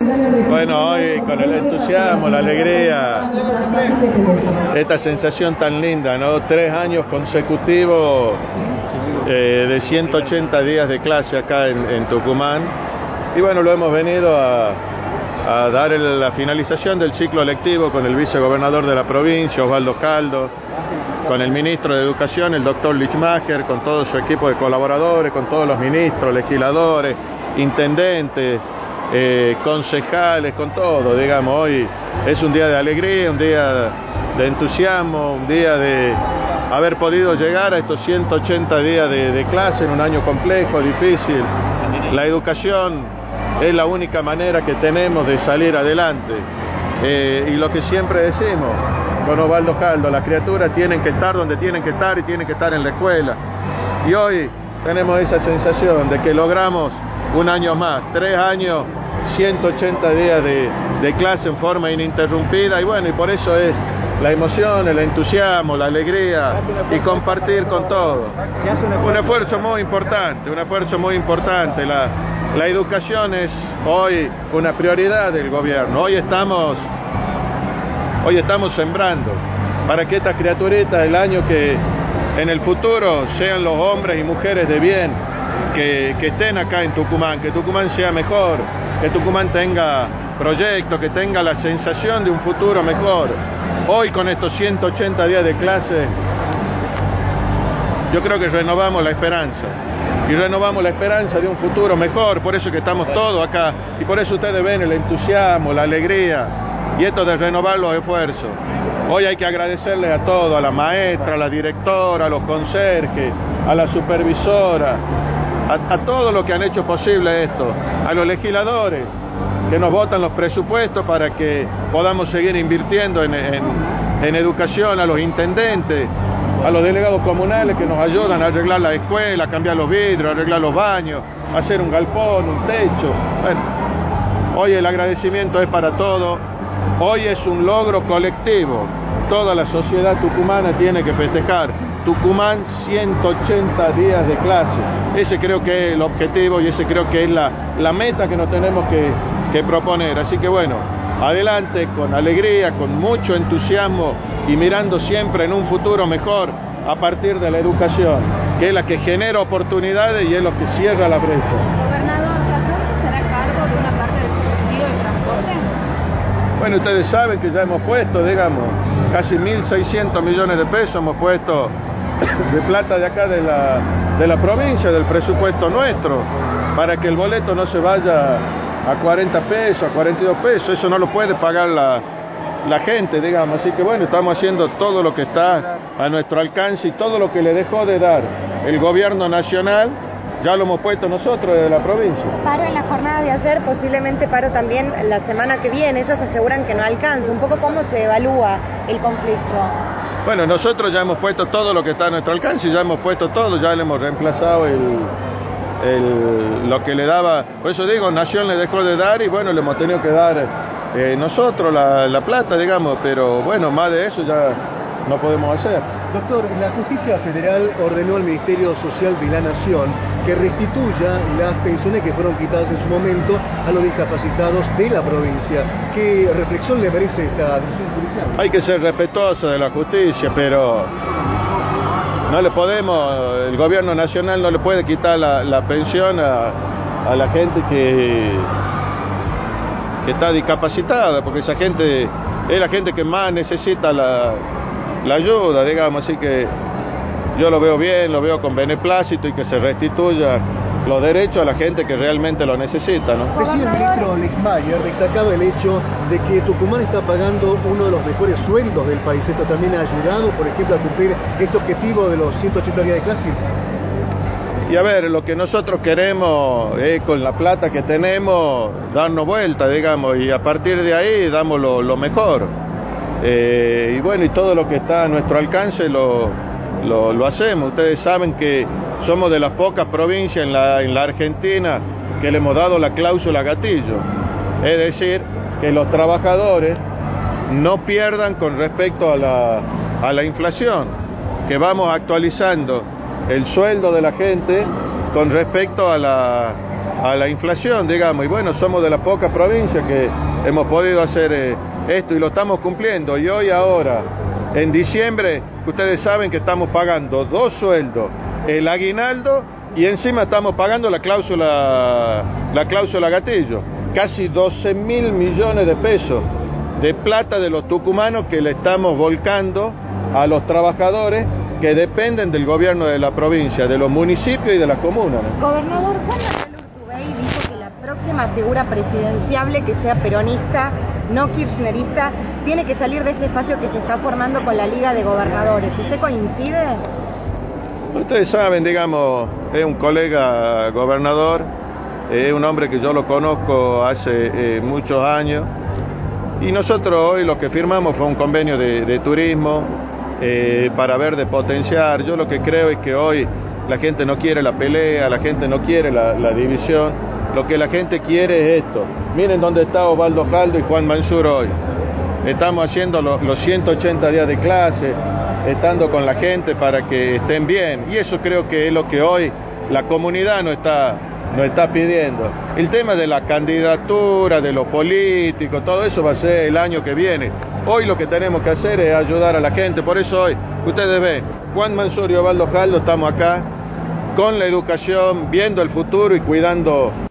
Bueno, hoy con el entusiasmo, la alegría, esta sensación tan linda, ¿no? 3 años consecutivos de 180 días de clase acá en Tucumán. Y bueno, lo hemos venido a dar la finalización del ciclo lectivo con el vicegobernador de la provincia, Osvaldo Caldo, con el ministro de Educación, el doctor Lichmacher, con todo su equipo de colaboradores, con todos los ministros, legisladores, intendentes, concejales, con todo, digamos. Hoy es un día de alegría, un día de entusiasmo, un día de haber podido llegar a estos 180 días de clase en un año complejo, difícil. La educación es la única manera que tenemos de salir adelante, y lo que siempre decimos con Osvaldo Caldo, las criaturas tienen que estar donde tienen que estar y tienen que estar en la escuela, y hoy tenemos esa sensación de que logramos un año más, 3 años, 180 días de clase en forma ininterrumpida, y bueno, y por eso es la emoción, el entusiasmo, la alegría y compartir con todos. Un esfuerzo muy importante, La educación es hoy una prioridad del gobierno. Hoy estamos sembrando para que estas criaturitas, el año que en el futuro sean los hombres y mujeres de bien que estén acá en Tucumán, que Tucumán sea mejor, que Tucumán tenga proyectos, que tenga la sensación de un futuro mejor. Hoy con estos 180 días de clase, yo creo que renovamos la esperanza. Y renovamos la esperanza de un futuro mejor, por eso que estamos todos acá, y por eso ustedes ven el entusiasmo, la alegría, y esto de renovar los esfuerzos. Hoy hay que agradecerles a todos, a la maestra, a la directora, a los conserjes, a la supervisora, a todos los que han hecho posible esto, a los legisladores que nos votan los presupuestos para que podamos seguir invirtiendo en educación, a los intendentes, a los delegados comunales que nos ayudan a arreglar la escuela, a cambiar los vidrios, a arreglar los baños, a hacer un galpón, un techo. Bueno, hoy el agradecimiento es para todos. Hoy es un logro colectivo. Toda la sociedad tucumana tiene que festejar. Tucumán, 180 días de clase. Ese creo que es el objetivo y ese creo que es la meta que nos tenemos que proponer. Así que bueno, adelante con alegría, con mucho entusiasmo y mirando siempre en un futuro mejor a partir de la educación, que es la que genera oportunidades y es lo que cierra la brecha. Gobernador, ¿la provincia será cargo de una parte del subsidio de transporte? Bueno, ustedes saben que ya hemos puesto, digamos, casi 1.600 millones de pesos hemos puesto de plata de acá de la provincia, del presupuesto nuestro, para que el boleto no se vaya a 40 pesos, a 42 pesos, eso no lo puede pagar la gente, digamos. Así que bueno, estamos haciendo todo lo que está a nuestro alcance y todo lo que le dejó de dar el gobierno nacional, ya lo hemos puesto nosotros desde la provincia. Paro en la jornada de ayer, posiblemente paro también la semana que viene, ellos aseguran que no alcanza. Un poco cómo se evalúa el conflicto. Bueno, nosotros ya hemos puesto todo lo que está a nuestro alcance, ya hemos puesto todo, ya le hemos reemplazado lo que le daba, por eso digo, Nación le dejó de dar y bueno, le hemos tenido que dar nosotros la plata, digamos, pero bueno, más de eso ya no podemos hacer. Doctor, la Justicia Federal ordenó al Ministerio Social de la Nación que restituya las pensiones que fueron quitadas en su momento a los discapacitados de la provincia. ¿Qué reflexión le merece esta decisión judicial? Hay que ser respetuoso de la justicia, pero no le podemos, el gobierno nacional no le puede quitar la pensión a la gente que está discapacitada, porque esa gente es la gente que más necesita la ayuda, digamos. Así que yo lo veo bien, lo veo con beneplácito y que se restituya los derechos a la gente que realmente lo necesita, ¿no? Decía el ministro Lichmacher, destacaba el hecho de que Tucumán está pagando uno de los mejores sueldos del país. Esto también ha ayudado, por ejemplo, a cumplir este objetivo de los 180 días de clases. Y a ver, lo que nosotros queremos es con la plata que tenemos darnos vuelta, digamos, y a partir de ahí damos lo mejor. Y bueno, y todo lo que está a nuestro alcance lo hacemos. Ustedes saben que somos de las pocas provincias en la Argentina que le hemos dado la cláusula gatillo. Es decir, que los trabajadores no pierdan con respecto a la inflación, que vamos actualizando el sueldo de la gente con respecto a a la inflación, digamos, y bueno, somos de las pocas provincias que hemos podido hacer esto y lo estamos cumpliendo. Y hoy ahora, en diciembre, ustedes saben que estamos pagando 2 sueldos, el aguinaldo, y encima estamos pagando la cláusula gatillo, casi 12.000 millones de pesos de plata de los tucumanos que le estamos volcando a los trabajadores que dependen del gobierno de la provincia, de los municipios y de las comunas, ¿no? Gobernador, Juan Manuel Urtubey dijo que la próxima figura presidenciable que sea peronista, no kirchnerista, tiene que salir de este espacio que se está formando con la Liga de Gobernadores. ¿Usted coincide? Ustedes saben, digamos, es un colega gobernador, es un hombre que yo lo conozco hace muchos años, y nosotros hoy lo que firmamos fue un convenio de turismo para ver de potenciar. Yo lo que creo es que hoy la gente no quiere la pelea, la gente no quiere la división, lo que la gente quiere es esto. Miren dónde está Osvaldo Jaldo y Juan Mansur hoy. Estamos haciendo los 180 días de clase, estando con la gente para que estén bien, y eso creo que es lo que hoy la comunidad nos está pidiendo. El tema de la candidatura, de lo político, todo eso va a ser el año que viene. Hoy lo que tenemos que hacer es ayudar a la gente, por eso hoy, ustedes ven, Juan Mansur y Osvaldo Jaldo estamos acá con la educación, viendo el futuro y cuidando